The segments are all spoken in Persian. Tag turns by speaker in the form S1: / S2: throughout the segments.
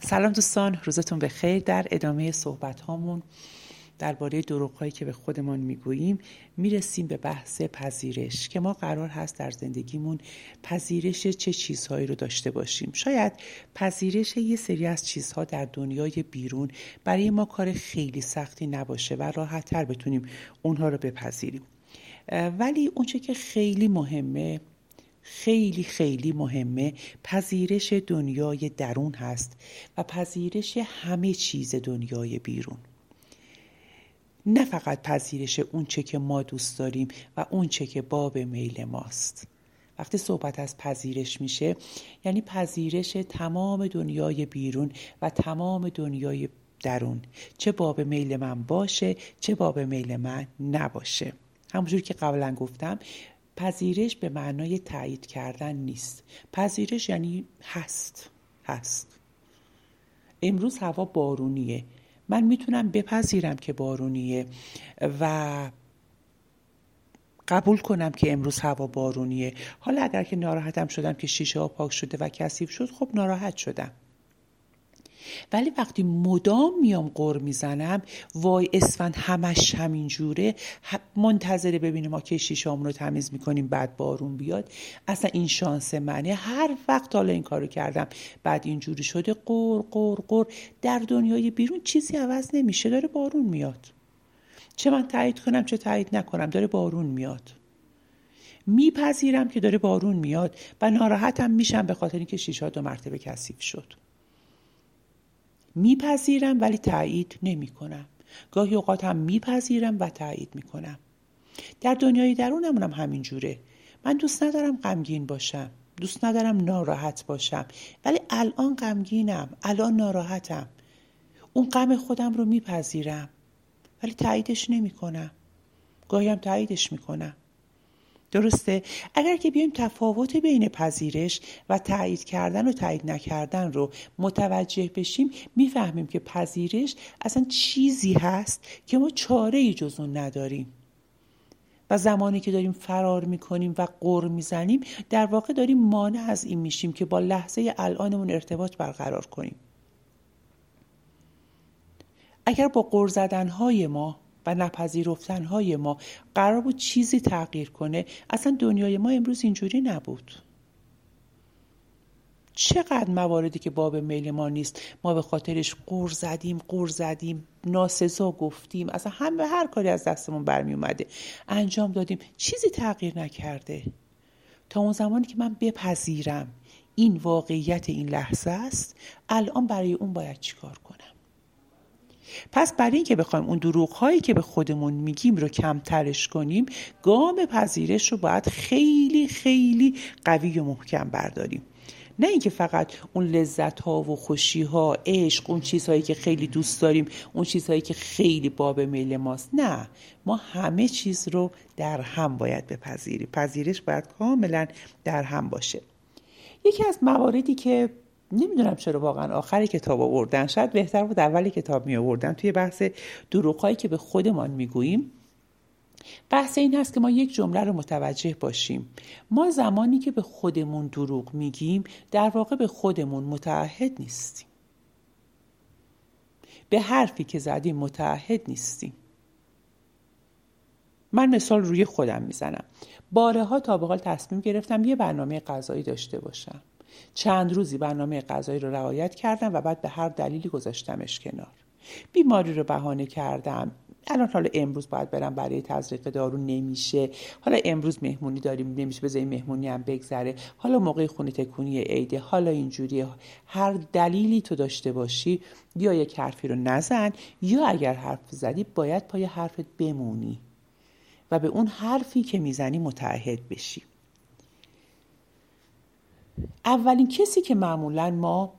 S1: سلام دوستان، روزتون بخیر. در ادامه صحبت هامون درباره دروغ‌هایی که به خودمان میگوییم میرسیم به بحث پذیرش که ما قرار هست در زندگیمون پذیرش چه چیزهایی رو داشته باشیم. شاید پذیرش یه سری از چیزها در دنیای بیرون برای ما کار خیلی سختی نباشه و راحت‌تر بتونیم اونها رو بپذیریم، ولی اونچه که خیلی مهمه، خیلی مهمه، پذیرش دنیای درون هست و پذیرش همه چیز دنیای بیرون، نه فقط پذیرش اونچه که ما دوست داریم و اونچه که باب میل ماست. وقتی صحبت از پذیرش میشه یعنی پذیرش تمام دنیای بیرون و تمام دنیای درون، چه باب میل من باشه چه باب میل من نباشه. همونجور که قبلا گفتم، پذیرش به معنای تایید کردن نیست. پذیرش یعنی هست. امروز هوا بارونیه، من میتونم بپذیرم که بارونیه و قبول کنم که امروز هوا بارونیه. حالا اگر که ناراحتم شدم که شیشه ها پاک شده و کثیف شد، خب ناراحت شدم. ولی وقتی مدام میام غر میزنم، وای اسفند همش همین جوره، منتظره ببینیم ما که شیشه هامون رو تمیز میکنیم بعد بارون بیاد، اصلا این شانس منه. هر وقت حالا این کارو کردم بعد اینجوری شده، غر. در دنیای بیرون چیزی عوض نمیشه، داره بارون میاد. چه من تایید کنم چه تایید نکنم، داره بارون میاد. میپذیرم که داره بارون میاد و ناراحتم میشم به خاطر اینکه شیشه ها 2 مرتبه کثیف شد. میپذیرم ولی تایید نمی کنم. گاهی اوقات هم میپذیرم و تایید میکنم. در دنیای درونمون هم همین جوره. من دوست ندارم غمگین باشم، دوست ندارم ناراحت باشم، ولی الان غمگینم، الان ناراحتم. اون غم خودم رو میپذیرم ولی تاییدش نمی کنم. گاهی هم تاییدش میکنم. درسته؟ اگر که بیایم تفاوت بین پذیرش و تایید کردن و تایید نکردن رو متوجه بشیم، میفهمیم که پذیرش اصلا چیزی هست که ما چاره‌ای جز اون نداریم و زمانی که داریم فرار میکنیم و غر میزنیم، در واقع داریم مانع از این میشیم که با لحظه الانمون ارتباط برقرار کنیم. اگر با غر زدنهای ما و نپذیرفتنهای ما قرار بود چیزی تغییر کنه، اصلا دنیای ما امروز اینجوری نبود. چقدر مواردی که باب میل ما نیست ما به خاطرش غر زدیم، ناسزا گفتیم، اصلا هر کاری از دستمون برمی اومده انجام دادیم، چیزی تغییر نکرده. تا اون زمانی که من بپذیرم این واقعیت این لحظه است، الان برای اون باید چیکار کنم؟ پس برای این که بخوایم اون دروغ‌هایی که به خودمون میگیم رو کمترش کنیم، گام پذیرش رو باید خیلی قوی و محکم برداریم. نه اینکه فقط اون لذت‌ها و خوشی‌ها، عشق، اون چیزهایی که خیلی دوست داریم، اون چیزهایی که خیلی باب میل ماست. نه، ما همه چیز رو در هم باید بپذیریم. پذیرش باید کاملا در هم باشه. یکی از مواردی که نمیدونم چرا واقعا آخر کتاب آوردن، شاید بهتر بود اول کتاب می آوردن، توی بحث دروغ‌هایی که به خودمان میگوییم، بحث این هست که ما یک جمله رو متوجه باشیم. ما زمانی که به خودمون دروغ میگیم، در واقع به خودمون متعهد نیستیم. به حرفی که زدیم متعهد نیستیم. من مثال روی خودم میزنم. بارها تا به حال تصمیم گرفتم یه برنامه غذایی داشته باشم. چند روزی برنامه غذایی رو رعایت کردم و بعد به هر دلیلی گذاشتمش کنار. بیماری رو بهانه کردم. حالا امروز باید برم برای تزریق دارو، نمیشه. حالا امروز مهمونی داریم، نمیشه، بذار مهمونی هم بگذره. حالا موقع خونه تکونی عیده، حالا اینجوریه. هر دلیلی تو داشته باشی، یا یک حرفی رو نزن، یا اگر حرف زدی باید پای حرفت بمونی و به اون حرفی که میزنی متعهد بشی. اولین کسی که معمولاً ما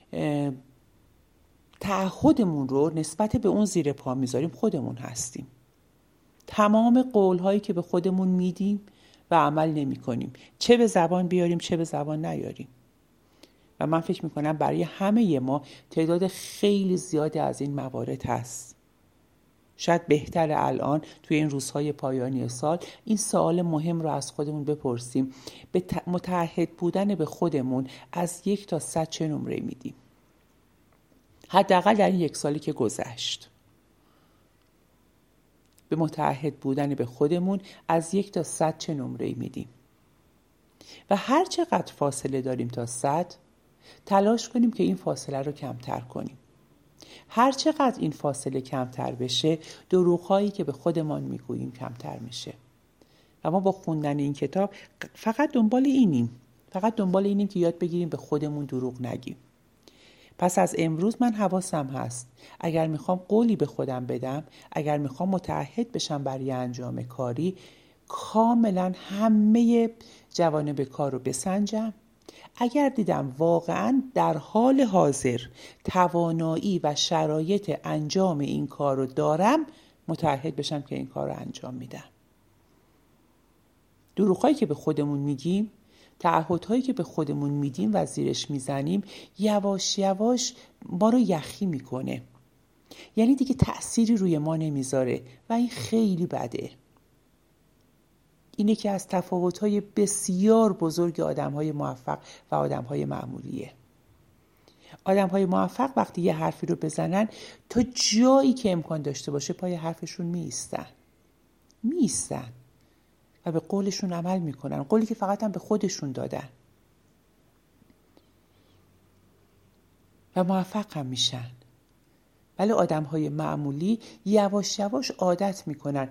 S1: تعهدمون رو نسبت به اون زیر پا میذاریم خودمون هستیم. تمام قولهایی که به خودمون میدیم و عمل نمی کنیم، چه به زبان بیاریم چه به زبان نیاریم. و من فکر میکنم برای همه ما تعداد خیلی زیادی از این موارد هست. شاید بهتر الان توی این روزهای پایانی سال این سوال مهم رو از خودمون بپرسیم: به متعهد بودن به خودمون از 1 تا 100 چه نمره میدیم؟ حداقل در این 1 سالی که گذشت. به متعهد بودن به خودمون از 1 تا 100 چه نمره‌ای میدیم و هر چقدر فاصله داریم تا 100 تلاش کنیم که این فاصله رو کمتر کنیم. هر چقدر این فاصله کمتر بشه دروغ‌هایی که به خودمان میگوییم کمتر میشه. و ما با خوندن این کتاب فقط دنبال اینیم که یاد بگیریم به خودمون دروغ نگیم. پس از امروز من حواسم هست اگر میخوام قولی به خودم بدم، اگر میخوام متعهد بشم برای انجام کاری، کاملا همه جوانب کار رو بسنجم. اگر دیدم واقعا در حال حاضر توانایی و شرایط انجام این کار رو دارم، متعهد بشم که این کار رو انجام میدم. دروغ‌هایی که به خودمون میگیم، تعهدهایی که به خودمون میدیم و زیرش میزنیم، یواش یواش ما رو یخی میکنه. یعنی دیگه تأثیری روی ما نمیذاره و این خیلی بده. اینه که از تفاوت‌های بسیار بزرگ آدم‌های موفق و آدم‌های معمولیه. آدم‌های موفق وقتی یه حرفی رو بزنن تا جایی که امکان داشته باشه پای حرفشون میستن و به قولشون عمل میکنن، قولی که فقط هم به خودشون دادن و موفق هم میشن. ولی آدم‌های معمولی یواش یواش عادت میکنن.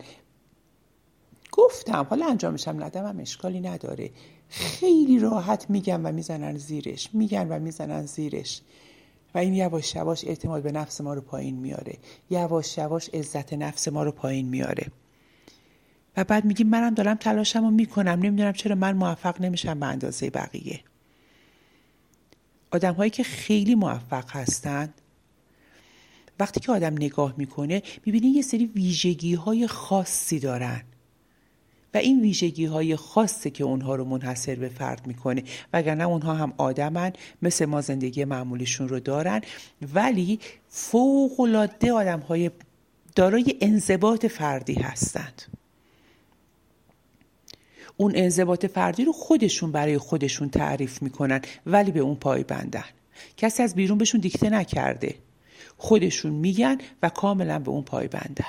S1: گفتم حالا انجامشم ندم اشکالی نداره، خیلی راحت میگن و میزنن زیرش و این یواش یواش اعتماد به نفس ما رو پایین میاره، یواش یواش عزت نفس ما رو پایین میاره و بعد میگیم منم دارم تلاشمو میکنم، نمیدونم چرا من موفق نمیشم به اندازه بقیه. آدم‌هایی که خیلی موفق هستن وقتی که آدم نگاه میکنه میبینی یه سری ویژگی‌های خاصی دارن و این ویژگی‌های خاصه که اونها رو منحصر به فرد میکنه، وگرنه اونها هم آدمن مثل ما، زندگی معمولیشون رو دارن، ولی فوق‌العاده آدم‌های دارای انضباط فردی هستند. اون انضباط فردی رو خودشون برای خودشون تعریف میکنن ولی به اون پایبندن. کسی از بیرون بهشون دیکته نکرده، خودشون میگن و کاملا به اون پایبندن.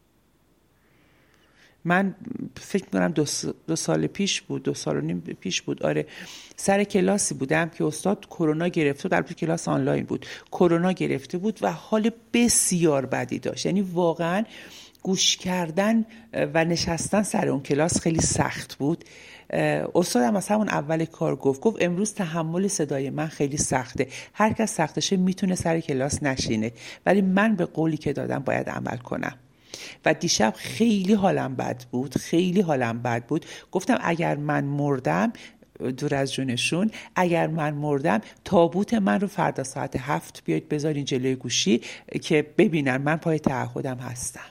S1: من فکر میکنم 2 سال پیش بود، 2 سال و نیم پیش بود، آره، سر کلاسی بودم که استاد کرونا گرفته، در کلاس آنلاین بود، کرونا گرفته بود و حال بسیار بدی داشت. یعنی واقعا گوش کردن و نشستن سر اون کلاس خیلی سخت بود. استادم از همون اول کار گفت امروز تحمل صدای من خیلی سخته، هر کس سختشه میتونه سر کلاس نشینه، ولی من به قولی که دادم باید عمل کنم. و دیشب خیلی حالم بد بود. گفتم اگر من مردم، دور از جونشون، اگر من مردم تابوت من رو فردا ساعت 7 بیاید بذارین جلوی گوشی که ببینن من پای تعهدم هستم.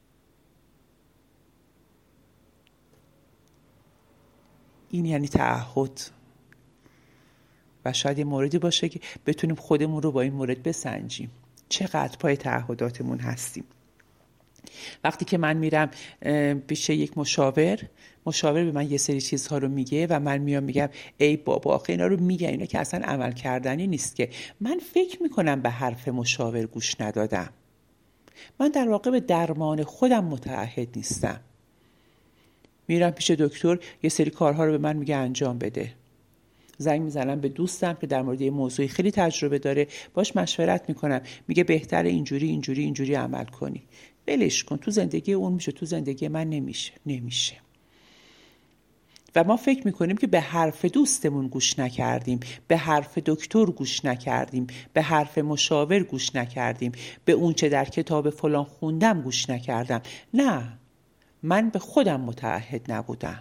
S1: این یعنی تعهد. و شاید یه موردی باشه که بتونیم خودمون رو با این مورد بسنجیم، چقدر پای تعهداتمون هستیم. وقتی که من میرم پیش یک مشاور به من یه سری چیزها رو میگه و من میگم ای بابا آخه اینا رو میگن، اینا که اصلا عمل کردنی نیست، که من فکر میکنم به حرف مشاور گوش ندادم. من در واقع به درمان خودم متعهد نیستم. میرم پیش دکتر، یه سری کارها رو به من میگه انجام بده. زنگ میزنم به دوستم که در مورد یه موضوعی خیلی تجربه داره، باش مشورت میکنم، میگه بهتره اینجوری عمل کنی. ولش کن، تو زندگی اون میشه، تو زندگی من نمیشه. و ما فکر میکنیم که به حرف دوستمون گوش نکردیم، به حرف دکتر گوش نکردیم، به حرف مشاور گوش نکردیم، به اون چه در کتاب فلان خوندم گوش نکردم. نه، من به خودم متعهد نبودم.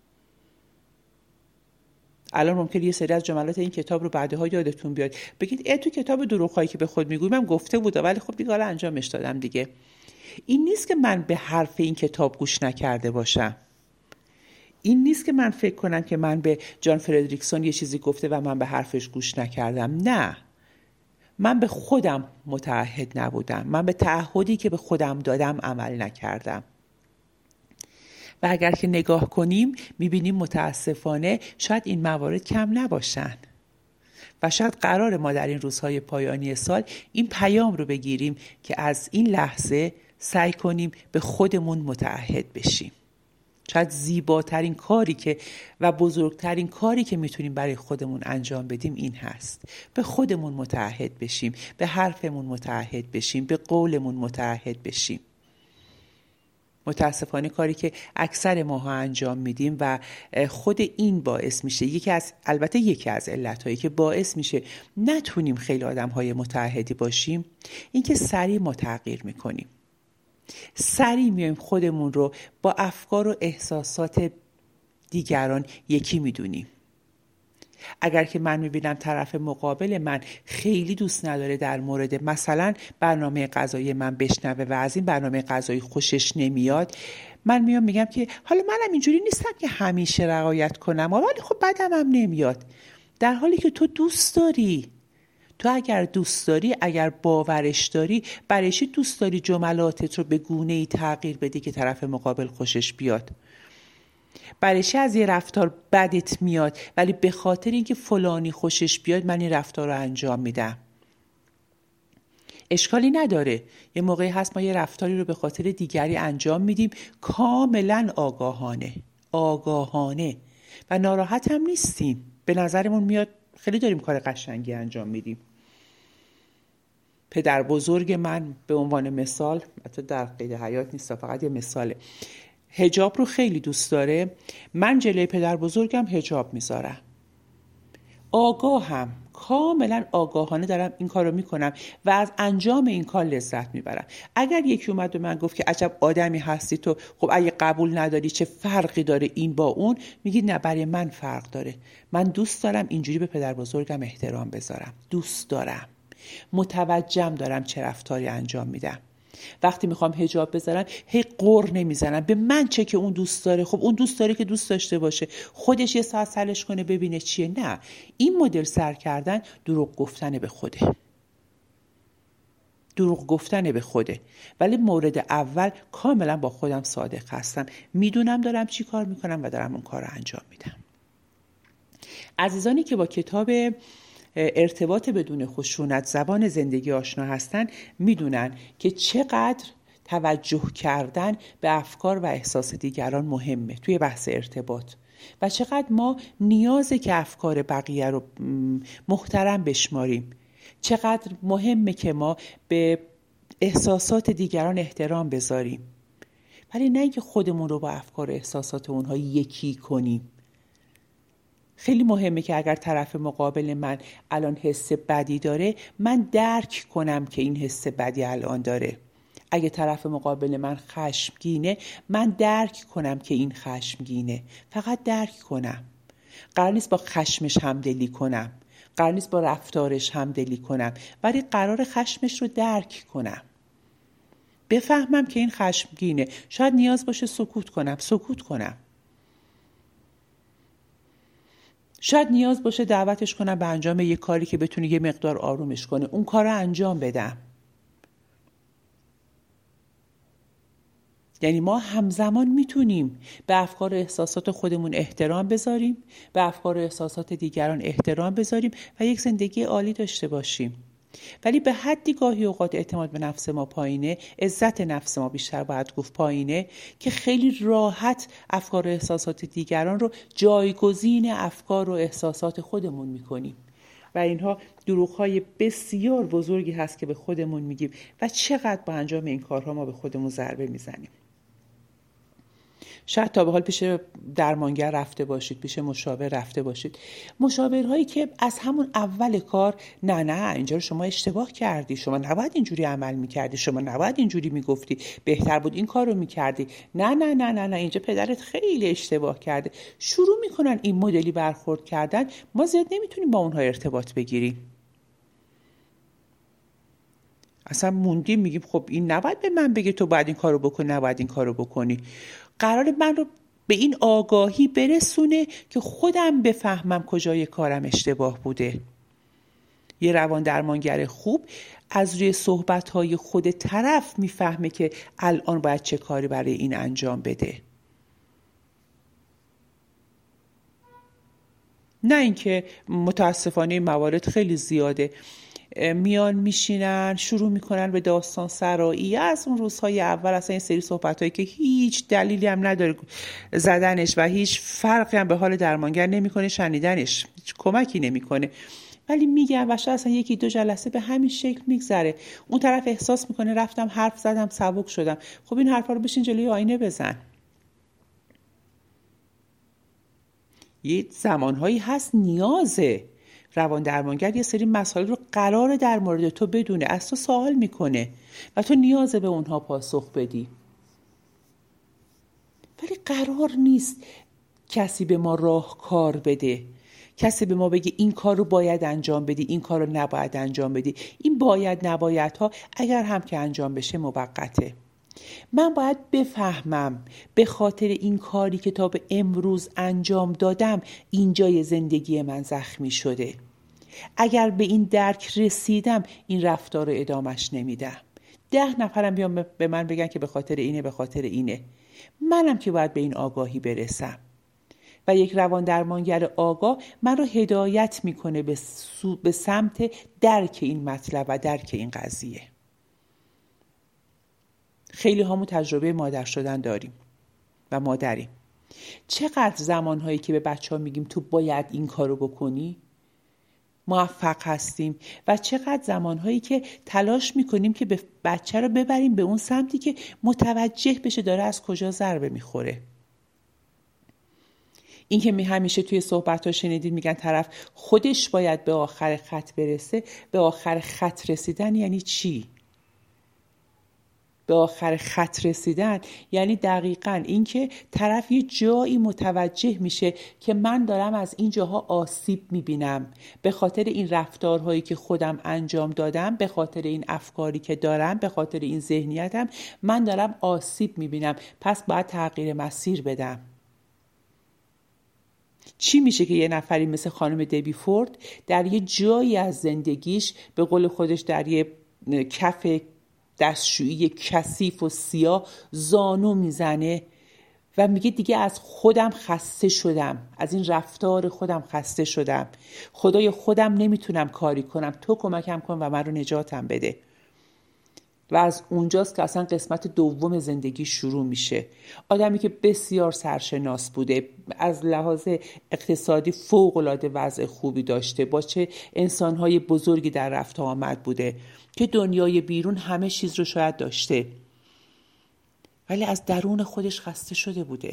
S1: الان ممکنه یه سری از جملات این کتاب رو بعدها یادتون بیاد، بگید تو کتاب دروغ‌هایی که به خود میگویم من گفته بودم، ولی خب دیگه حالا انجامش دادم دیگه. این نیست که من به حرف این کتاب گوش نکرده باشم. این نیست که من فکر کنم که من به جان فردریکسون یه چیزی گفته و من به حرفش گوش نکردم. نه، من به خودم متعهد نبودم. من به تعهدی که به خودم دادم عمل نکردم. و اگر که نگاه کنیم میبینیم متاسفانه شاید این موارد کم نباشن و شاید قرار ما در این روزهای پایانی سال این پیام رو بگیریم که از این لحظه سعی کنیم به خودمون متعهد بشیم. شاید زیباترین کاری که و بزرگترین کاری که میتونیم برای خودمون انجام بدیم این هست. به خودمون متعهد بشیم، به حرفمون متعهد بشیم، به قولمون متعهد بشیم. متاسفانه کاری که اکثر ماها انجام میدیم و خود این باعث میشه یکی از علتهایی که باعث میشه نتونیم خیلی آدمهای متعهدی باشیم، این که سریع ما تغییر میکنیم. سریع میایم خودمون رو با افکار و احساسات دیگران یکی میدونیم. اگر که من میبینم طرف مقابل من خیلی دوست نداره در مورد مثلا برنامه غذایی من بشنوه و از این برنامه غذایی خوشش نمیاد، من میام میگم که حالا منم اینجوری نیستم که همیشه رعایت کنم ولی خب بدم هم نمیاد. در حالی که تو دوست داری. تو اگر دوست داری، اگر باورش داری، برای چی دوست داری جملاتت رو به گونه‌ای تغییر بدی که طرف مقابل خوشش بیاد؟ برای چی از یه رفتار بدت میاد ولی به خاطر اینکه فلانی خوشش بیاد من این رفتار رو انجام میدم؟ اشکالی نداره. یه موقعی هست ما یه رفتاری رو به خاطر دیگری انجام میدیم کاملا آگاهانه و ناراحت هم نیستیم. به نظرمون میاد خیلی داریم کار قشنگی انجام میدیم. پدر بزرگ من به عنوان مثال، حتی در قید حیات نیست، فقط یه مثاله، حجاب رو خیلی دوست داره. من جلوی پدر بزرگم حجاب میذارم. آگاهم، کاملا آگاهانه دارم این کار رو میکنم و از انجام این کار لذت میبرم. اگر یکی اومد و من گفت که عجب آدمی هستی تو، خب اگه قبول نداری چه فرقی داره این با اون؟ میگی نه، برای من فرق داره. من دوست دارم اینجوری به پدر بزرگم احترام بذارم. دوست دارم، متوجهم دارم چه رفتاری انجام میدم. وقتی میخوام حجاب بذارم هی قر نمیزنم به من چه که اون دوست داره. خب اون دوست داره که دوست داشته باشه، خودش یه ساعت سرش کنه ببینه چیه. نه، این مدل سر کردن دروغ گفتن به خوده. ولی مورد اول کاملا با خودم صادق هستم، میدونم دارم چی کار میکنم و دارم اون کار رو انجام میدم. عزیزانی که با کتاب ارتباط بدون خشونت زبان زندگی آشنا هستن میدونن که چقدر توجه کردن به افکار و احساس دیگران مهمه توی بحث ارتباط و چقدر ما نیازه که افکار بقیه رو محترم بشماریم. چقدر مهمه که ما به احساسات دیگران احترام بذاریم، ولی نه اینکه خودمون رو با افکار و احساسات اونها یکی کنیم. خیلی مهمه که اگر طرف مقابل من الان حس بدی داره، من درک کنم که این حس بدی الان داره. اگه طرف مقابل من خشمگینه، من درک کنم که این خشمگینه. فقط درک کنم. قرار نیست با خشمش همدلی کنم، قرار نیست با رفتارش همدلی کنم، ولی قرار خشمش رو درک کنم، بفهمم که این خشمگینه. شاید نیاز باشه سکوت کنم. شاید نیاز باشه دعوتش کنم به انجام یه کاری که بتونه یه مقدار آرومش کنه، اون کار رو انجام بدم. یعنی ما همزمان میتونیم به افکار و احساسات خودمون احترام بذاریم، به افکار و احساسات دیگران احترام بذاریم و یک زندگی عالی داشته باشیم. ولی به حدی گاهی اوقات اعتماد به نفس ما پایینه، عزت نفس ما بیشتر باید گفت پایینه، که خیلی راحت افکار و احساسات دیگران رو جایگزین افکار و احساسات خودمون میکنیم و اینها دروغ‌های بسیار بزرگی هست که به خودمون میگیم و چقدر با انجام این کارها ما به خودمون ضربه میزنیم. شاید تا به حال پیش درمانگر رفته باشید، پیش مشاور رفته باشید، مشاورهایی که از همون اول کار نه اینجا رو شما اشتباه کردی، شما نباید اینجوری عمل میکردی، شما نباید اینجوری میگفتی، بهتر بود این کار رو میکردی، نه اینجا پدرت خیلی اشتباه کرده. شروع میکنن این مدلی برخورد کردن. ما زیاد نمیتونیم با اونها ارتباط بگیریم. اصلا موندیم میگیم خب این نباید به من بگه تو باید این کارو بکنی، نباید این کارو بکنی. قرار من رو به این آگاهی برسونه که خودم بفهمم کجای کارم اشتباه بوده. یه روان درمانگر خوب از روی صحبت‌های خود طرف میفهمه که الان باید چه کاری برای این انجام بده. نه اینکه متاسفانه این موارد خیلی زیاده، میان میشینن شروع میکنن به داستان سرایی از اون روزهای اول، اصلا این سری صحبتایی که هیچ دلیلی هم نداره زدنش و هیچ فرقی هم به حال درمانگر نمیکنه شنیدنش، هیچ کمکی نمیکنه، ولی میگن و شاید اصلا 1-2 جلسه به همین شکل میگذره. اون طرف احساس میکنه رفتم حرف زدم سبک شدم. خب این حرفا رو بشین جلوی آینه بزن. یه زمانهایی هست نیازه روان درمانگر یه سری مسائل رو قراره در مورد تو بدونه، از تو سوال میکنه و تو نیازه به اونها پاسخ بدی، ولی قرار نیست کسی به ما راهکار بده، کسی به ما بگه این کار رو باید انجام بدی، این کار رو نباید انجام بدی. این باید نباید ها اگر هم که انجام بشه موقته. من باید بفهمم به خاطر این کاری که تا به امروز انجام دادم اینجای زندگی من زخمی شده. اگر به این درک رسیدم این رفتار رو ادامش نمیدم. 10 نفرم بیان به من بگن که به خاطر اینه به خاطر اینه، منم که باید به این آگاهی برسم. و یک روان درمانگر آگاه من رو هدایت میکنه به سمت درک این مطلب و درک این قضیه. خیلی همون تجربه مادر شدن داریم و مادریم. چقدر زمانهایی که به بچه ها میگیم تو باید این کارو بکنی موفق هستیم و چقدر زمانهایی که تلاش میکنیم که به بچه رو ببریم به اون سمتی که متوجه بشه داره از کجا ضربه میخوره. این که همیشه توی صحبت‌ها شنیدید میگن طرف خودش باید به آخر خط برسه. به آخر خط رسیدن یعنی چی؟ به آخر خط رسیدن یعنی دقیقاً این که طرف یه جایی متوجه میشه که من دارم از این جاها آسیب میبینم به خاطر این رفتارهایی که خودم انجام دادم، به خاطر این افکاری که دارم، به خاطر این ذهنیتم من دارم آسیب میبینم، پس باید تغییر مسیر بدم. چی میشه که یه نفری مثل خانم دبی فورد در یه جایی از زندگیش به قول خودش در یه کف دستشویی کثیف و سیاه زانو میزنه و میگه دیگه از خودم خسته شدم، از این رفتار خودم خسته شدم، خدای خودم نمیتونم کاری کنم، تو کمکم کن و من رو نجاتم بده. و از اونجاست که اصلا قسمت دوم زندگی شروع میشه. آدمی که بسیار سرشناس بوده، از لحاظ اقتصادی فوق‌العاده وضع خوبی داشته، با چه انسانهای بزرگی در رفت و آمد بوده که دنیای بیرون همه چیز رو شاید داشته، ولی از درون خودش خسته شده بوده.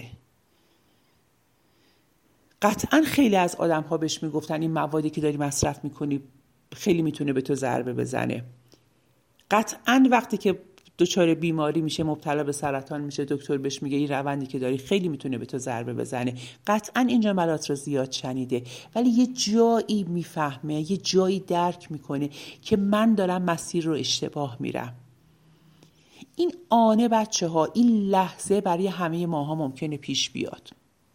S1: قطعا خیلی از آدم‌ها بهش میگفتن این موادی که داری مصرف میکنی خیلی میتونه به تو ضربه بزنه. قطعاً وقتی که دچار بیماری میشه، مبتلا به سرطان میشه، دکتر بهش میگه این روندی که داری خیلی میتونه به تو ضربه بزنه. قطعاً این جملات رو زیاد شنیده، ولی یه جایی میفهمه، یه جایی درک میکنه که من دارم مسیر رو اشتباه میرم. این آنه بچه ها، این لحظه برای همه ماها ممکنه پیش بیاد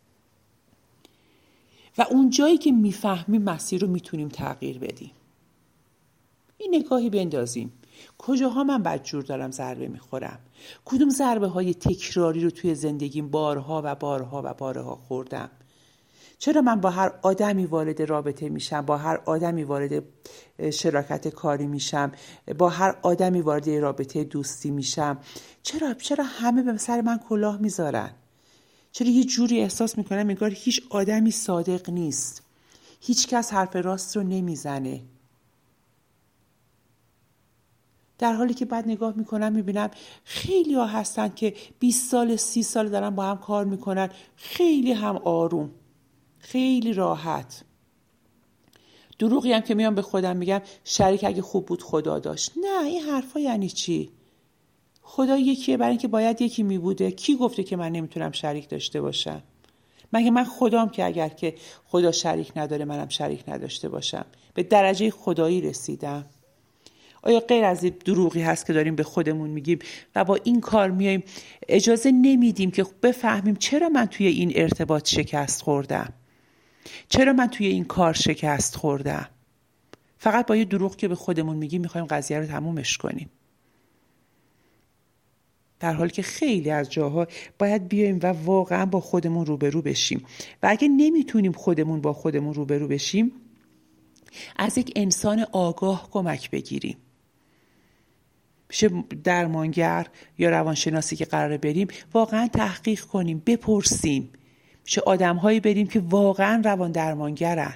S1: و اون جایی که میفهمیم مسیر رو میتونیم تغییر بدیم. این نگاهی بندازیم کجاها من بدجور دارم ضربه میخورم، کدوم ضربه های تکراری رو توی زندگیم بارها و بارها و بارها خوردم، چرا من با هر آدمی وارد رابطه میشم، با هر آدمی وارد شراکت کاری میشم، با هر آدمی وارد رابطه دوستی میشم، چرا همه به سر من کلاه میذارن، چرا یه جوری احساس میکنم انگار هیچ آدمی صادق نیست، هیچ کس حرف راست رو نمیزنه، در حالی که بعد نگاه میکنم میبینم خیلی ها هستن که 20 سال 30 سال دارن با هم کار میکنن، خیلی هم آروم، خیلی راحت. دروغی هم که میام به خودم میگم شریک اگه خوب بود خدا داشت. نه، این حرفا یعنی چی؟ خدا یکیه، برای اینکه باید یکی میبوده. کی گفته که من نمیتونم شریک داشته باشم؟ مگه من خدام که اگر که خدا شریک نداره منم شریک نداشته باشم؟ به درجه خدایی رسیدم؟ آیا غیر از این دروغی هست که داریم به خودمون میگیم و با این کار میایم اجازه نمیدیم که بفهمیم چرا من توی این ارتباط شکست خوردم، چرا من توی این کار شکست خوردم؟ فقط با یه دروغ که به خودمون میگیم میخوایم قضیه رو تمومش کنیم. در حالی که خیلی از جاها باید بیایم و واقعا با خودمون روبرو بشیم و اگه نمیتونیم خودمون با خودمون روبرو بشیم از یک انسان آگاه کمک بگیریم. میشه درمانگر یا روانشناسی که قراره بریم واقعا تحقیق کنیم، بپرسیم. میشه آدم‌هایی بریم که واقعا روان درمانگرن.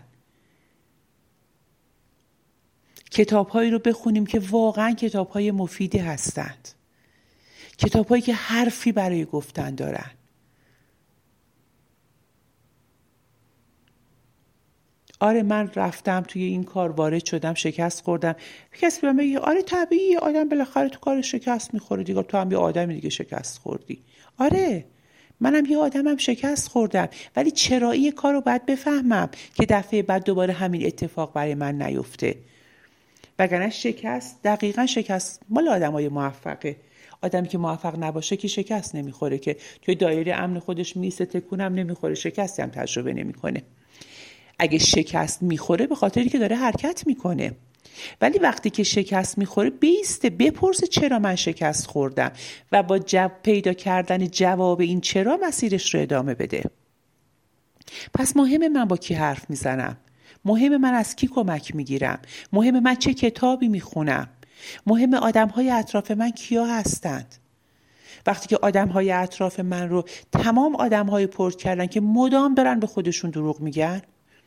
S1: کتاب‌هایی رو بخونیم که واقعا کتاب‌های مفیدی هستند. کتاب‌هایی که حرفی برای گفتن دارن. آره من رفتم توی این کار وارد شدم، شکست خوردم. کسی به من میگه آره طبیعیه، آدم بالاخره تو کار شکست میخوره دیگه، تو هم یه آدمی دیگه شکست خوردی. آره منم یه آدمم شکست خوردم، ولی چرایی کار رو باید بفهمم که دفعه بعد دوباره همین اتفاق برای من نیفته. وگرنه شکست دقیقاً شکست مال آدمای موفقه. آدمی که موفق نباشه که شکست نمیخوره، که توی دایره امن خودش میسته، تکونم نمیخوره، شکستی هم تجربه نمیکنه. اگه شکست میخوره به خاطری که داره حرکت میکنه. ولی وقتی که شکست میخوره بیسته، بپرسه چرا من شکست خوردم و با پیدا کردن جواب این چرا مسیرش رو ادامه بده. پس مهمه من با کی حرف میزنم، مهمه من از کی کمک میگیرم، مهمه من چه کتابی میخونم، مهمه آدمهای اطراف من کیا هستند. وقتی که آدمهای اطراف من رو تمام آدمهای پرت کردن که مدام دارن به خودشون دروغ میگن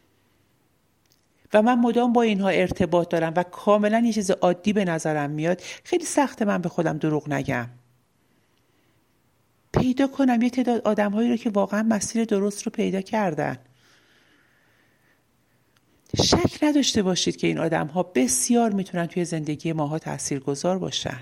S1: و من مدام با اینها ارتباط دارم و کاملا یه چیز عادی به نظرم میاد، خیلی سخته من به خودم دروغ نگم. پیدا کنم یه تعداد آدم‌هایی رو که واقعا مسیر درست رو پیدا کردن. شک نداشته باشید که این آدم‌ها بسیار میتونن توی زندگی ماها تاثیرگذار باشن.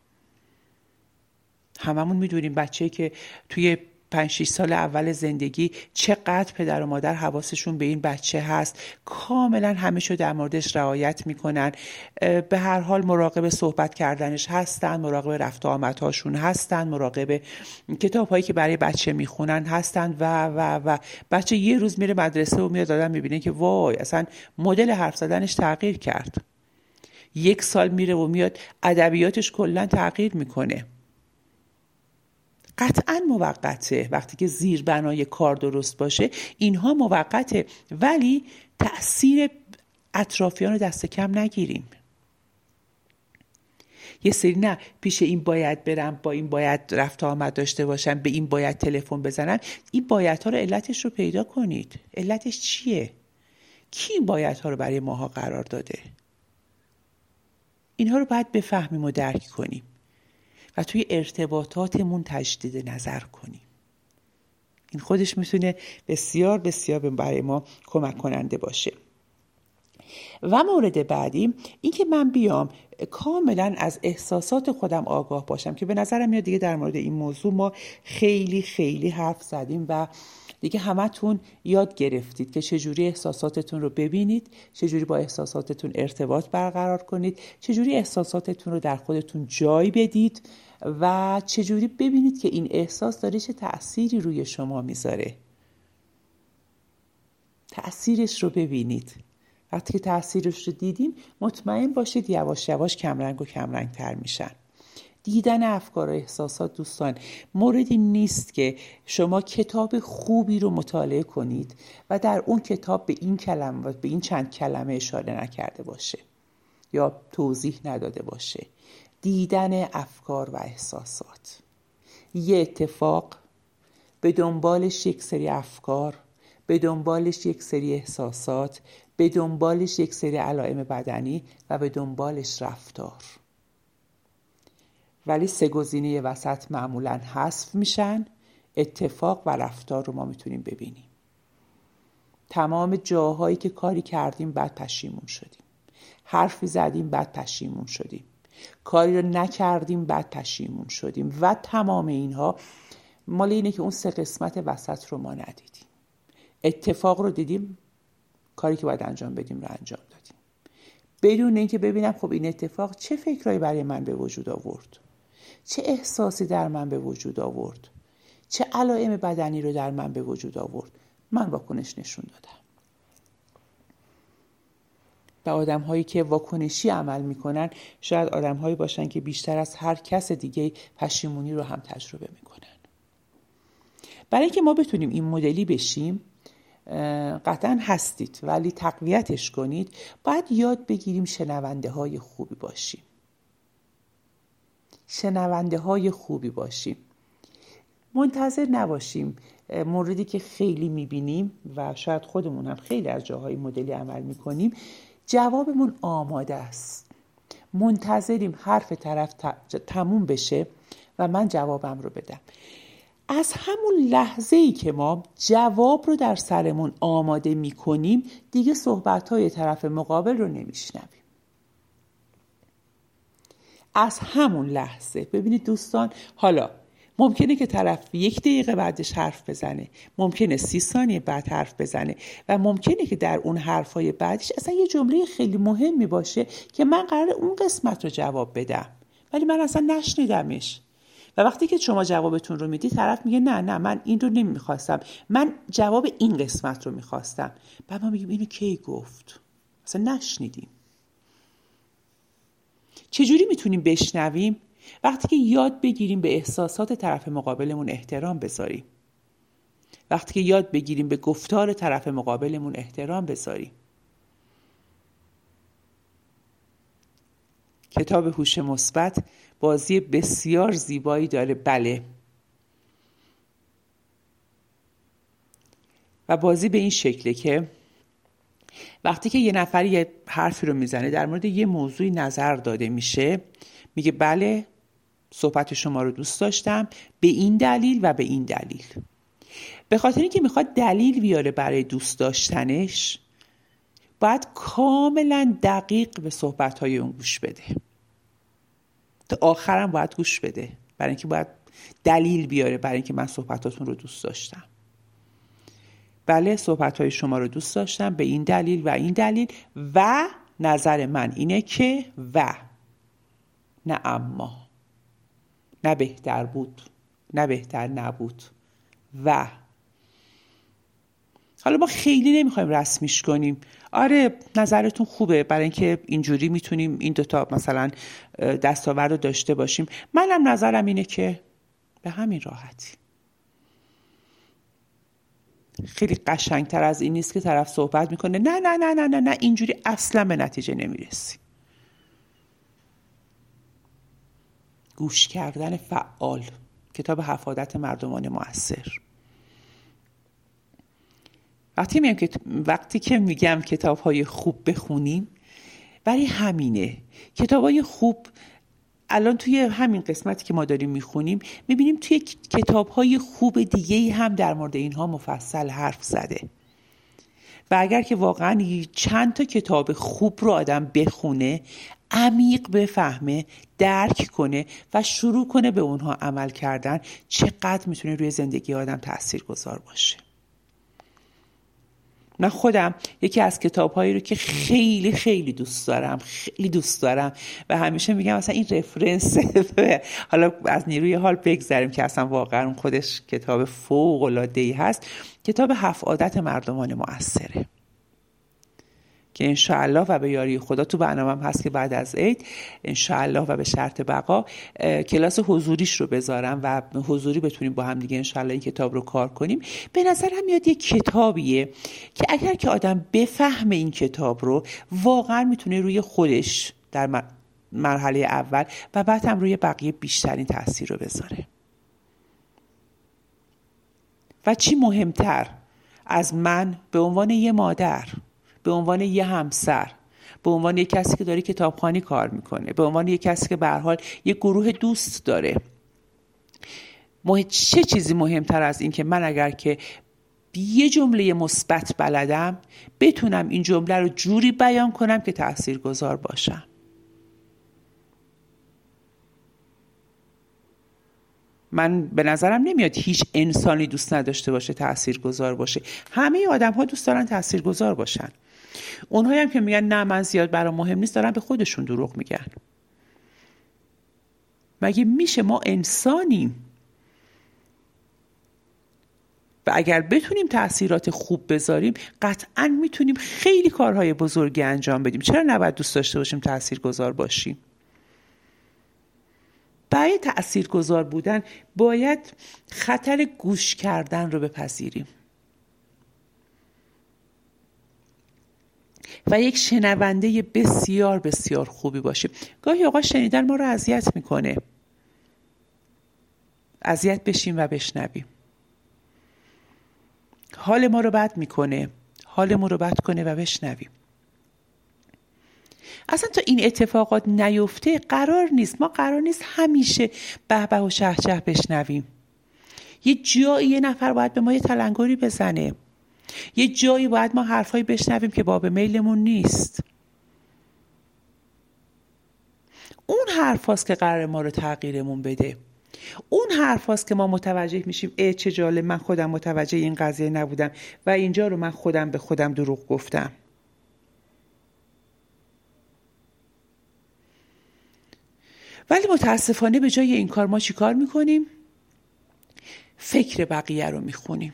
S1: هممون میدونیم بچه‌ای که توی 5-6 سال اول زندگی چقدر پدر و مادر حواسشون به این بچه هست، کاملا همه شو در موردش رعایت میکنن، به هر حال مراقب صحبت کردنش هستن، مراقب رفت و آمدهاشون هستن، مراقب کتاب‌هایی که برای بچه میخونن هستن و بچه یه روز میره مدرسه و میاد آدم میبینه که وای اصلا مدل حرف زدنش تغییر کرد. 1 سال میره و میاد ادبیاتش کلا تغییر میکنه. قطعاً موقته. وقتی که زیر بنای کار درست باشه اینها موقته، ولی تأثیر اطرافیان رو دست کم نگیریم. یه سری نه پیش این باید برم، با این باید رفت آمد داشته باشم، به این باید تلفن بزنم. این بایدها رو علتش رو پیدا کنید. علتش چیه؟ کی این بایدها رو برای ماها قرار داده؟ اینها رو باید بفهمیم و درک کنیم و توی ارتباطاتمون تجدید نظر کنیم. این خودش میتونه بسیار بسیار برای ما کمک کننده باشه. و مورد بعدی این که من بیام کاملا از احساسات خودم آگاه باشم، که به نظرم میاد دیگه در مورد این موضوع ما خیلی خیلی حرف زدیم و دیگه همتون یاد گرفتید که چجوری احساساتتون رو ببینید، چجوری با احساساتتون ارتباط برقرار کنید، چجوری احساساتتون رو در خودتون جای بدید و چجوری ببینید که این احساس داره چه تأثیری روی شما میذاره. تأثیرش رو ببینید. وقتی که تأثیرش رو دیدیم مطمئن باشید یواش یواش کمرنگ و کمرنگ تر میشن. دیدن افکار و احساسات دوستان موردی نیست که شما کتاب خوبی رو مطالعه کنید و در اون کتاب به این کلمه و به این چند کلمه اشاره نکرده باشه یا توضیح نداده باشه. دیدن افکار و احساسات، یه اتفاق، به دنبالش یک سری افکار، به دنبالش یک سری احساسات، به دنبالش یک سری علائم بدنی و به دنبالش رفتار. ولی 3 گزینه وسط معمولاً حذف میشن. اتفاق و رفتار رو ما میتونیم ببینیم. تمام جاهایی که کاری کردیم بعد پشیمون شدیم، حرفی زدیم بعد پشیمون شدیم، کاری رو نکردیم بعد پشیمون شدیم و تمام اینها مال اینه که اون 3 قسمت وسط رو ما ندیدیم. اتفاق رو دیدیم، کاری که باید انجام بدیم رو انجام دادیم بدون اینکه ببینم خب این اتفاق چه فکرایی برای من به وجود آورد، چه احساسی در من به وجود آورد، چه علائم بدنی رو در من به وجود آورد. من واکنش نشون دادم. و آدم‌هایی که واکنشی عمل میکنن شاید آدم‌هایی باشن که بیشتر از هر کس دیگه پشیمونی رو هم تجربه میکنن. برای اینکه ما بتونیم این مدلی بشیم، قطعا هستید ولی تقویتش کنید، باید یاد بگیریم شنونده های خوبی باشیم. شنونده های خوبی باشیم. منتظر نباشیم موردی که خیلی میبینیم و شاید خودمون هم خیلی از جاهای مدلی عمل میکنیم جوابمون آماده است. منتظریم حرف طرف تموم بشه و من جوابم رو بدم. از همون لحظه‌ای که ما جواب رو در سرمون آماده میکنیم دیگه صحبت‌های طرف مقابل رو نمیشنویم. از همون لحظه. ببینید دوستان، حالا ممکنه که طرف 1 دقیقه بعدش حرف بزنه، ممکنه 30 ثانیه بعد حرف بزنه و ممکنه که در اون حرفای بعدش اصلا یه جمله خیلی مهمی باشه که من قراره اون قسمت رو جواب بدم ولی من اصلا نشنیدمش. و وقتی که شما جوابتون رو میدی طرف میگه نه من این رو نمیخواستم، من جواب این قسمت رو میخواستم. بعد ما میگیم اینو کی گفت؟ اصلا نشنیدیم. چجوری میتونیم بشنویم؟ وقتی که یاد بگیریم به احساسات طرف مقابلمون احترام بذاریم. وقتی که یاد بگیریم به گفتار طرف مقابلمون احترام بذاریم. کتاب هوش مثبت بازی بسیار زیبایی داره، بله. و بازی به این شکله که وقتی که یه نفر یه حرفی رو میزنه در مورد یه موضوعی نظر داده میشه، میگه بله صحبت شما رو دوست داشتم به این دلیل و به این دلیل. به خاطر اینکه میخواد دلیل بیاره برای دوست داشتنش، باید کاملا دقیق به صحبت‌های اون گوش بده. تا آخرم باید گوش بده، برای اینکه باید دلیل بیاره برای اینکه من صحبتاتون رو دوست داشتم. بله صحبت‌های شما رو دوست داشتم به این دلیل و این دلیل و نظر من اینه که و نه اما، نه بهتر بود، نه بهتر نبود و. حالا ما خیلی نمیخوایم رسمیش کنیم. آره نظرتون خوبه، برای اینکه اینجوری میتونیم این دوتا مثلا دستاورد رو داشته باشیم. منم نظرم اینه که به همین راحتی. خیلی قشنگتر از این نیست که طرف صحبت میکنه نه نه نه نه نه نه اینجوری اصلا به نتیجه نمیرسی. گوش کردن فعال، کتاب 7 عادت مردمان مؤثر. وقتی که میگم کتاب‌های خوب بخونیم، برای همینه. کتاب‌های خوب الان توی همین قسمتی که ما داریم میخونیم میبینیم توی کتاب‌های خوب دیگه‌ای هم در مورد اینها مفصل حرف زده. و اگر که واقعا چند تا کتاب خوب رو آدم بخونه، عمیق بفهمه، درک کنه و شروع کنه به اونها عمل کردن، چقدر میتونه روی زندگی آدم تاثیرگذار باشه. من خودم یکی از کتاب‌هایی رو که خیلی خیلی دوست دارم و همیشه میگم مثلا این رفرنس حالا از نیروی حال بگذاریم که اصلا واقعا اون خودش کتاب فوق‌العاده‌ای هست، کتاب 7 عادت مردمان مؤثره که انشاءالله و به یاری خدا تو برنامه‌ام هست که بعد از عید انشاءالله و به شرط بقا کلاس حضوریش رو بذارم و حضوری بتونیم با هم دیگه انشاءالله این کتاب رو کار کنیم. به نظرم میاد یه کتابیه که اگر که آدم بفهمه این کتاب رو، واقعا میتونه روی خودش در مرحله اول و بعد هم روی بقیه بیشترین تاثیر رو بذاره. و چی مهمتر از من به عنوان یه مادر، به عنوان یه همسر، به عنوان یه کسی که داره کتابخوانی کار میکنه، به عنوان یه کسی که به هر حال یه گروه دوست داره، چه چیزی مهمتر از این که من اگر که یه جمله مثبت بلدم بتونم این جمله رو جوری بیان کنم که تاثیرگذار باشم. من به نظرم نمیاد هیچ انسانی دوست نداشته باشه تاثیرگذار باشه. همه آدم ها دوست دارن تاثیرگذار باشن. اونهایی هم که میگن نه من زیاد برام مهم نیست دارن به خودشون دروغ میگن. مگه میشه؟ ما انسانیم و اگر بتونیم تأثیرات خوب بذاریم قطعاً میتونیم خیلی کارهای بزرگی انجام بدیم. چرا نباید دوست داشته باشیم تأثیرگذار باشیم؟ برای تأثیرگذار بودن باید خطر گوش کردن رو بپذیریم و یک شنونده بسیار بسیار خوبی باشیم. گاهی اوقات شنیدن ما رو اذیت میکنه، اذیت بشیم و بشنویم. حال ما رو بد میکنه، حالمون رو بد کنه و بشنویم. اصلا تا این اتفاقات نیفته قرار نیست همیشه به به و شه شه بشنویم. یه جایی یه نفر باید به ما یه تلنگری بزنه، یه جایی باید ما حرفایی بشنویم که باب میلمون نیست. اون حرفاست که قرار ما رو تغییرمون بده. اون حرفاست که ما متوجه میشیم چه جالب، من خودم متوجه این قضیه نبودم و اینجا رو من خودم به خودم دروغ گفتم. ولی متاسفانه به جای این کار ما چی کار میکنیم؟ فکر بقیه رو میخونیم.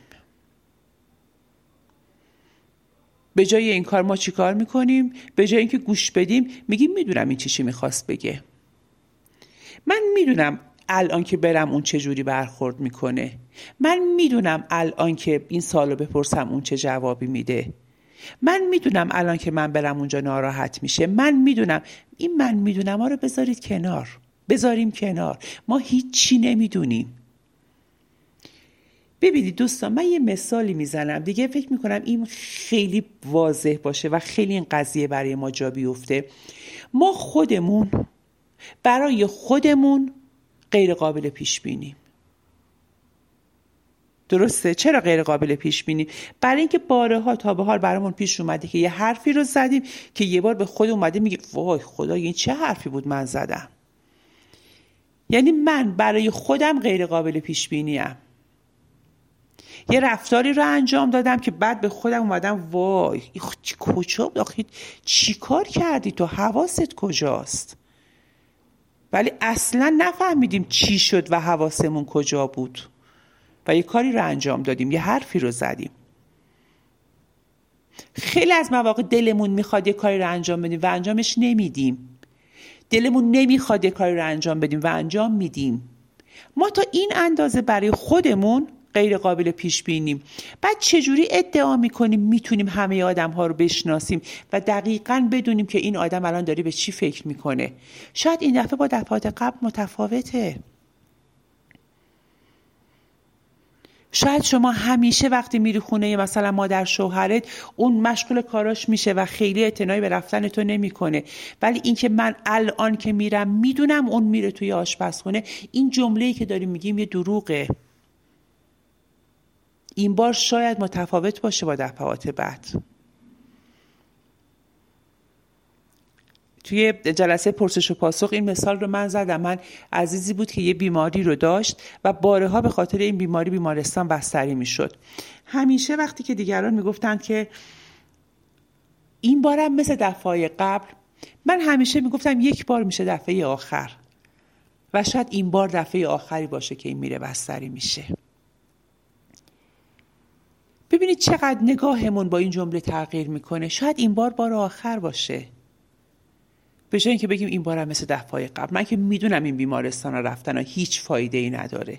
S1: به جای این کار ما چی کار میکنیم؟ به جای اینکه گوش بدیم میگیم میدونم این چی میخواست بگه، من میدونم الان که برم اون چه جوری برخورد میکنه، من میدونم الان که این سوالو بپرسم اون چه جوابی میده، من میدونم الان که من برم اونجا ناراحت میشه، من میدونم. این من میدونم ها رو بذاریم کنار. ما هیچی نمیدونیم. ببینید دوستان، من یه مثالی میزنم دیگه، فکر میکنم این خیلی واضح باشه و خیلی این قضیه برای ما جا بیفته. ما خودمون برای خودمون غیر قابل پیش بینیم. درسته؟ چرا غیر قابل پیش بینیم؟ برای اینکه بارها تا به حال برامون پیش اومده که یه حرفی رو زدیم که یه بار به خود اومده میگه وای خدا این چه حرفی بود من زدم. یعنی من برای خودم غیر قابل پیش بینیم. یه رفتاری رو انجام دادم که بعد به خودم اومدم وای کجا بود، چی کار کردی تو، حواست کجاست؟ ولی اصلا نفهمیدیم چی شد و حواسمون کجا بود و یه کاری رو انجام دادیم، یه حرفی رو زدیم. خیلی از مواقع دلمون میخواد یه کاری رو انجام بدیم و انجامش نمیدیم. دلمون نمیخواد یه کاری رو انجام بدیم و انجام میدیم. ما تا این اندازه برای خودمون غیر قابل پیش بینیم. بعد چجوری ادعا میکنیم میتونیم همه آدم ها رو بشناسیم و دقیقاً بدونیم که این آدم الان داره به چی فکر میکنه؟ شاید این دفعه با دفعات قبل متفاوته. شاید شما همیشه وقتی میری خونه مثلا مادر شوهرت اون مشغول کاراش میشه و خیلی اعتنایی به رفتن تو نمیکنه، ولی اینکه من الان که میرم میدونم اون میره توی آشپزخونه، این جمله‌ای که داریم میگیم یه دروغه. این بار شاید متفاوت باشه با دفعات بعد. توی جلسه پرسش و پاسخ این مثال رو من زدم. من عزیزی بود که یه بیماری رو داشت و بارها به خاطر این بیماری بیمارستان بستری میشد. همیشه وقتی که دیگران میگفتن که این بارم مثل دفعه قبل، من همیشه میگفتم یک بار میشه دفعه آخر و شاید این بار دفعه آخری باشه که این میره بستری میشه. ببینید چقدر نگاهمون با این جمله تغییر میکنه. شاید این بار آخر باشه. به جای اینکه بگیم این بارم مثل دفعه قبل، من که میدونم این بیمارستان رفتن هیچ فایده ای نداره.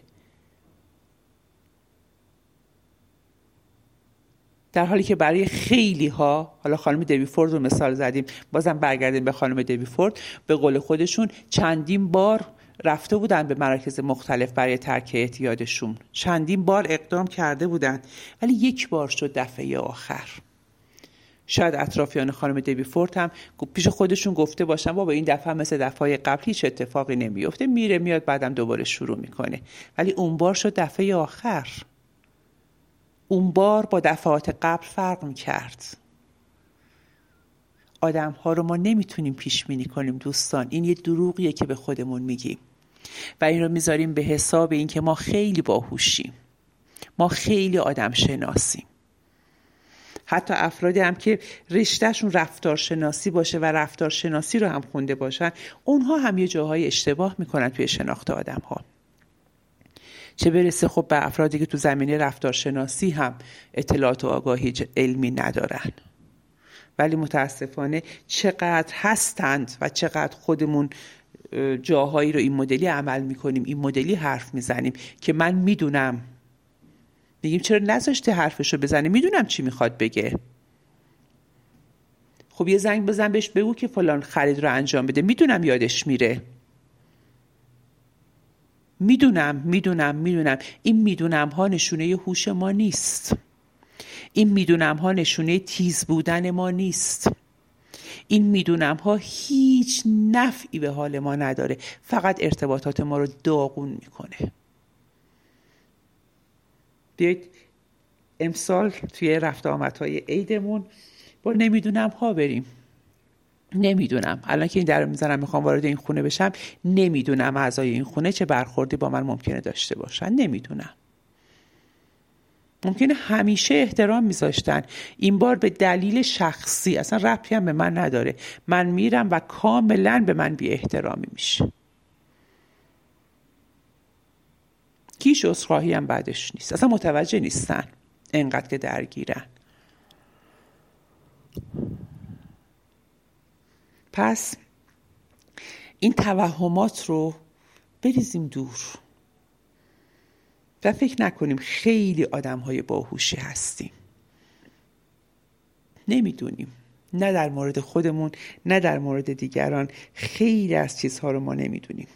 S1: در حالی که برای خیلی ها، حالا خانم دیوی فورد رو مثال زدیم، بازم برگردیم به خانم دیوی فورد، به قول خودشون چندین بار رفته بودن به مراکز مختلف برای ترک اعتیادشون، چندین بار اقدام کرده بودن، ولی یک بار شد دفعه آخر. شاید اطرافیان خانم دیوی فورد هم پیش خودشون گفته باشن بابا این دفعه مثل دفعه قبل هیچ اتفاقی نمیفته، میره میاد بعدم دوباره شروع میکنه، ولی اون بار شد دفعه آخر. اون بار با دفعات قبل فرق میکرد. آدم ها رو ما نمیتونیم پیش بینی کنیم دوستان. این یه دروغیه که به خودمون میگیم و این رو میذاریم به حساب این که ما خیلی باهوشیم، ما خیلی آدم شناسیم. حتی افرادی هم که رشتهشون رفتارشناسی باشه و رفتارشناسی رو هم خونده باشن، اونها هم یه جاهای اشتباه میکنن توی شناخت آدم ها. چه برسه خب به افرادی که تو زمینه رفتارشناسی هم اطلاعات و آگاهی علمی ندارن. ولی متاسفانه چقدر هستند و چقدر خودمون جاهایی رو این مدلی عمل میکنیم، این مدلی حرف میزنیم که من میدونم، میگیم چرا نذاشته حرفشو بزنه، میدونم چی میخواد بگه. خب یه زنگ بزن بهش بگو که فلان خرید رو انجام بده، میدونم یادش میره. میدونم. این میدونم ها نشونه هوش ما نیست. این میدونم ها نشونه تیز بودن ما نیست. این میدونم ها هیچ نفعی به حال ما نداره، فقط ارتباطات ما رو داغون میکنه. بیایید امسال توی رفت آمدهای عیدمون با نمیدونم ها بریم. نمیدونم الان که این در رو میزنم میخوام وارد این خونه بشم، نمیدونم اعضای این خونه چه برخوردی با من ممکنه داشته باشن. نمیدونم، ممکنه همیشه احترام میذاشتن، این بار به دلیل شخصی اصلا ربطی هم به من نداره، من میرم و کاملا به من بی احترامی میشه. کیش عذرخواهی هم بعدش نیست، اصلا متوجه نیستن انقدر که درگیرن. پس این توهمات رو بریزیم دور و فکر نکنیم خیلی آدم‌های باهوشی هستیم. نمیدونیم، نه در مورد خودمون نه در مورد دیگران، خیلی از چیزها رو ما نمیدونیم.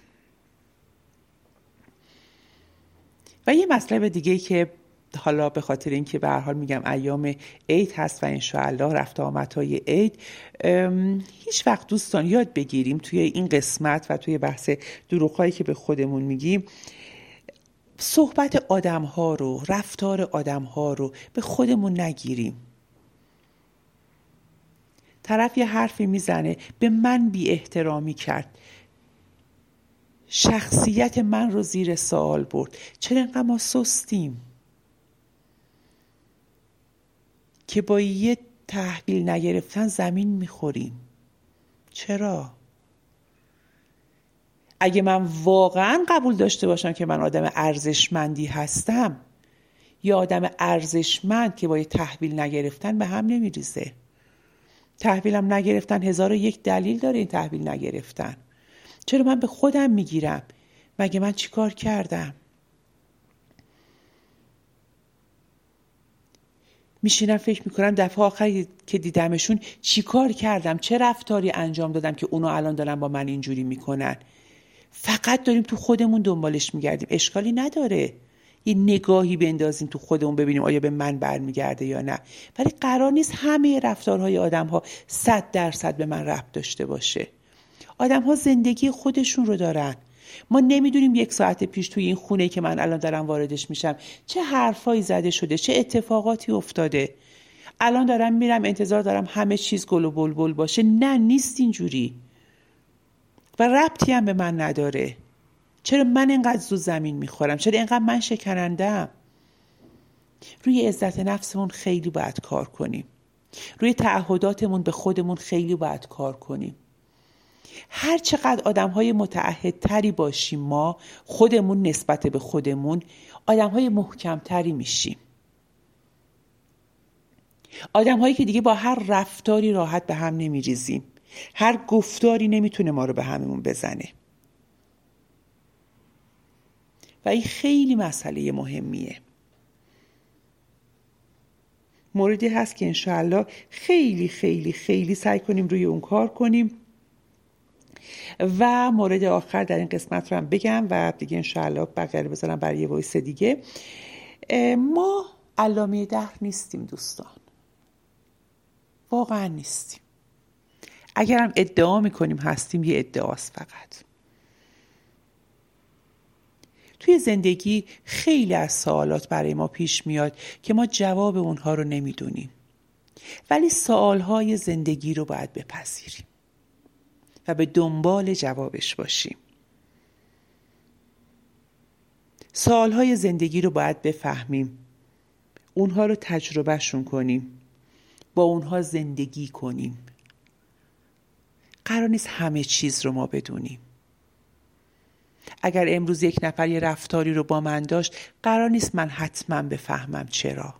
S1: و یه مطلب دیگه که حالا به خاطر اینکه به هر حال میگم ایام عید هست و انشاءالله رفت آمدهای عید، هیچ وقت دوستان یاد بگیریم توی این قسمت و توی بحث دروغ‌هایی که به خودمون میگیم، صحبت آدم‌ها رو، رفتار آدم‌ها رو به خودمون نگیریم. طرف یه حرفی میزنه، به من بی احترامی کرد، شخصیت من رو زیر سوال برد، چرا اینقدر ما سستیم که با یه تحویل نگرفتن زمین میخوریم؟ چرا؟ اگه من واقعا قبول داشته باشم که من آدم ارزشمندی هستم، یا آدم ارزشمند که با یه تحویل نگرفتن به هم نمیریزه. تحویلم نگرفتن 1001 دلیل داره این تحویل نگرفتن. چرا من به خودم میگیرم؟ مگه من چی کار کردم؟ میشینم فکر میکنم دفعه آخری که دیدمشون چی کار کردم، چه رفتاری انجام دادم که اونا الان دارن با من اینجوری میکنن. فقط داریم تو خودمون دنبالش میگردیم. اشکالی نداره یه نگاهی بندازیم تو خودمون ببینیم آیا به من برمیگرده یا نه، ولی قرار نیست همه رفتارهای آدم‌ها 100% به من ربط داشته باشه. آدم‌ها زندگی خودشون رو دارن. ما نمیدونیم 1 ساعت پیش توی این خونه که من الان دارم واردش میشم چه حرفایی زده شده، چه اتفاقاتی افتاده. الان دارم میرم انتظار دارم همه چیز گل و بلبل باشه. نه، نیست اینجوری و ربطی هم به من نداره. چرا من اینقدر زود زمین میخورم؟ چرا اینقدر من شکننده‌ام؟ روی عزت نفسمون خیلی باید کار کنیم. روی تعهداتمون به خودمون خیلی باید کار کنیم. هر چقدر آدم‌های متعهدتری باشیم ما خودمون نسبت به خودمون، آدم‌های محکمتری میشیم. آدم‌هایی که دیگه با هر رفتاری راحت به هم نمیریزیم. هر گفتاری نمیتونه ما رو به هممون بزنه. و این خیلی مسئله مهمیه. موردی هست که انشاءالله خیلی خیلی خیلی سعی کنیم روی اون کار کنیم. و مورد آخر در این قسمت رو هم بگم و دیگه انشاءالله بقیه رو بذارم برای یه وایس دیگه. ما علامه دهر نیستیم دوستان، واقعا نیستیم. اگرم ادعا میکنیم هستیم، یه ادعاست فقط. توی زندگی خیلی از سوالات برای ما پیش میاد که ما جواب اونها رو نمیدونیم، ولی سوالهای زندگی رو باید بپذیریم و به دنبال جوابش باشیم. سوالهای زندگی رو باید بفهمیم، اونها رو تجربهشون کنیم، با اونها زندگی کنیم. قرار نیست همه چیز رو ما بدونیم. اگر امروز یک نفر یه رفتاری رو با من داشت، قرار نیست من حتما بفهمم چرا.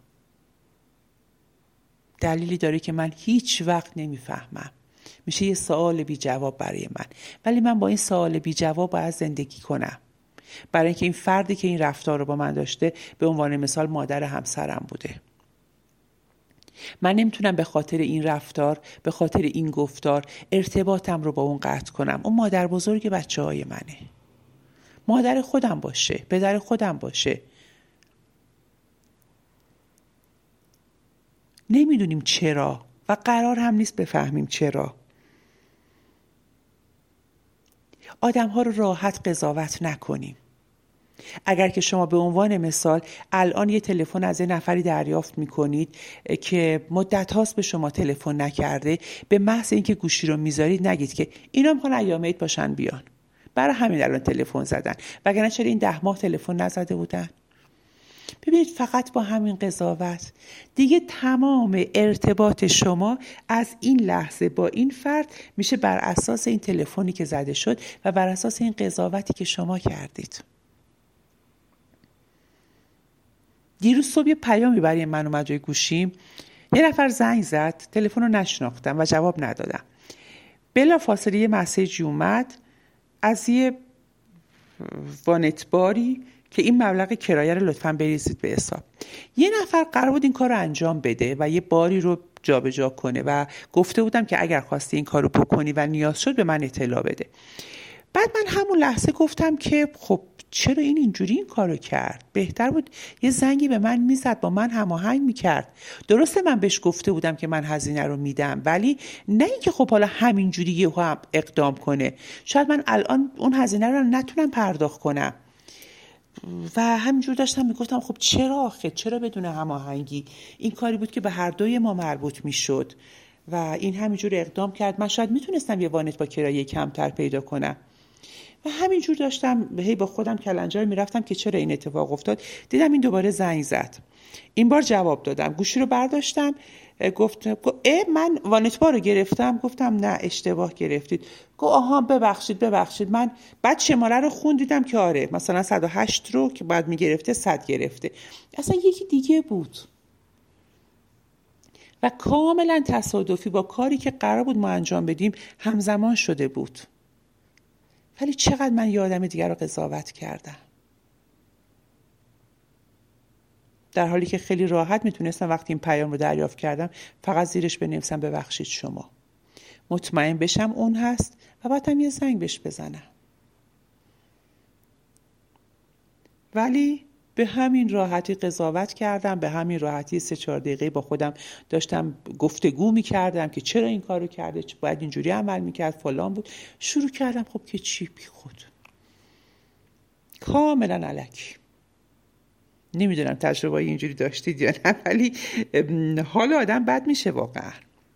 S1: دلیلی داره که من هیچ وقت نمیفهمم. میشه یه سوال بی جواب برای من، ولی من با این سوال بی جواب باید زندگی کنم. برای اینکه این فردی که این رفتار رو با من داشته به عنوان مثال مادر همسرم بوده. من نمیتونم به خاطر این رفتار، به خاطر این گفتار ارتباطم رو با اون قطع کنم. اون مادر بزرگ بچه‌های منه. مادر خودم باشه، پدر خودم باشه. نمیدونیم چرا و قرار هم نیست بفهمیم چرا. آدم‌ها رو راحت قضاوت نکنیم. اگر که شما به عنوان مثال الان یه تلفن از یه نفری دریافت میکنید که مدت هاست به شما تلفن نکرده، به محض اینکه گوشی رو میذارید نگید که اینا میخوان ایام عید باشن بیان، برای همین الان تلفن زدن، وگرنه چرا این 10 ماه تلفن نزده بودن. ببینید فقط با همین قضاوت دیگه تمام ارتباط شما از این لحظه با این فرد میشه بر اساس این تلفنی که زده شد و بر اساس این قضاوتی که شما کردید. دیروز صبح یه پیامی برای من اومد روی گوشیم. یه نفر زنگ زد، تلفن رو نشناختم و جواب ندادم. بلا فاصله یه مسیجی اومد از یه وانتباری که این مبلغ کرایه رو لطفاً بریزید به حساب. یه نفر قرار بود این کار رو انجام بده و یه باری رو جابجا کنه و گفته بودم که اگر خواستی این کار رو بکنی و نیاز شد به من اطلاع بده. بعد من همون لحظه گفتم که خب چرا اینجوری این کارو کرد؟ بهتر بود یه زنگی به من میزد، با من هماهنگ میکرد. درسته من بهش گفته بودم که من هزینه رو میدم، ولی نه اینکه خب حالا همینجوری یهو هم اقدام کنه. شاید من الان اون هزینه رو نتونم پرداخت کنم. و همینجور داشتم میگفتم خب چرا آخه، چرا بدون هماهنگی؟ این کاری بود که به هر دوی ما مربوط میشد و این همینجور اقدام کرد. من شاید میتونستم یه وانت با کرایه کمتر پیدا کنم. و همینجور داشتم هی با خودم کلنجار میرفتم که چرا این اتفاق افتاد. دیدم این دوباره زنگ زد. این بار جواب دادم، گوشی رو برداشتم، گفت من وانتبار رو گرفتم. گفتم نه اشتباه گرفتید. گفت آها ببخشید من بعد شماره رو خوندیدم که آره مثلا 108 رو که بعد میگرفته 100 گرفته، اصلا یکی دیگه بود و کاملا تصادفی با کاری که قرار بود ما انجام بدیم همزمان شده بود. ولی چقدر من یه آدم دیگر رو قضاوت کردم، در حالی که خیلی راحت میتونستم وقتی این پیام رو دریافت کردم فقط زیرش بنویسم ببخشید شما، مطمئن بشم اون هست و بعدم یه زنگ بهش بزنم. ولی به همین راحتی قضاوت کردم، به همین راحتی 3-4 دقیقه با خودم داشتم گفتگو میکردم که چرا این کارو کرده، باید اینجوری عمل میکرد، فلان بود. شروع کردم خب که چی بی خود، کاملا الکی. نمیدونم تجربه اینجوری داشتید یا نه، ولی حال آدم بد میشه واقعا.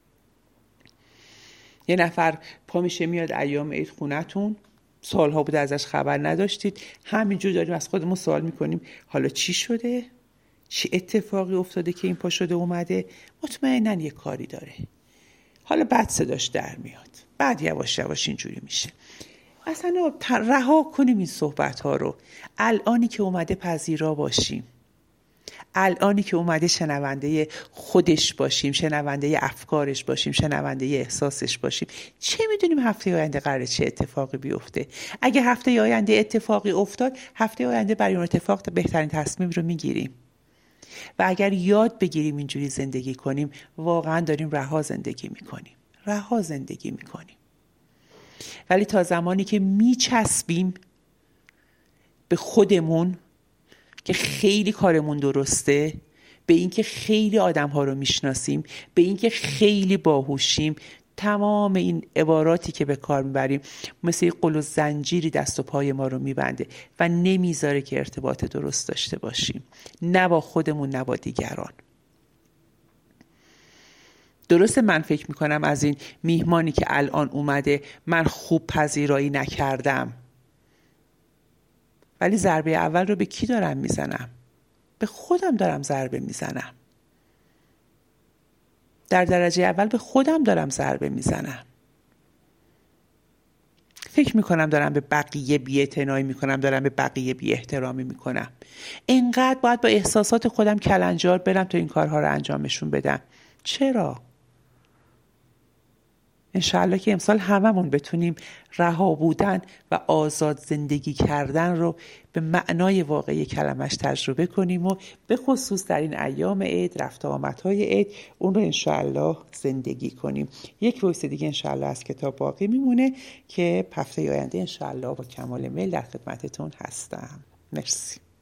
S1: یه نفر پا میشه میاد ایام عید خونتون، سالها بوده ازش خبر نداشتید، همینجور داریم از خودمون سوال میکنیم حالا چی شده؟ چی اتفاقی افتاده که این پا شده اومده؟ مطمئنن یه کاری داره. حالا بعد صداش در میاد، بعد یواش یواش اینجوری میشه. اصلا رها کنیم این صحبت ها رو. الانی که اومده پذیرا باشیم، الانی که اومده شنونده خودش باشیم، شنونده افکارش باشیم، شنونده احساسش باشیم. چه میدونیم هفته آینده قراره چه اتفاقی بیفته؟ اگه هفته آینده اتفاقی افتاد، هفته آینده برای اون اتفاق بهترین تصمیم رو میگیریم. و اگر یاد بگیریم اینجوری زندگی کنیم، واقعا داریم رها زندگی میکنیم. ولی تا زمانی که میچسبیم به خودمون که خیلی کارمون درسته، به اینکه خیلی آدم‌ها رو میشناسیم، به اینکه خیلی باهوشیم، تمام این عباراتی که به کار میبریم مثل یک قل و زنجیری دست و پای ما رو میبنده و نمیذاره که ارتباط درست داشته باشیم، نه با خودمون نه با دیگران. درسته من فکر میکنم از این میهمانی که الان اومده من خوب پذیرایی نکردم، ولی ضربه اول رو به کی دارم میزنم؟ به خودم دارم ضربه میزنم. در درجه اول به خودم دارم ضربه میزنم. فکر میکنم دارم به بقیه بی‌اعتنایی میکنم، دارم به بقیه بی احترامی میکنم. انقدر باید با احساسات خودم کلنجار برم تا این کارها رو انجامشون بدم. چرا؟ انشالله که امسال هممون بتونیم رها بودن و آزاد زندگی کردن رو به معنای واقعی کلمش تجربه کنیم و به خصوص در این ایام عید، رفت آمدهای عید، اون رو انشالله زندگی کنیم. یک وایس دیگه انشالله از کتاب باقی میمونه که هفته آینده انشالله با کمال میل در خدمتتون هستم. مرسی.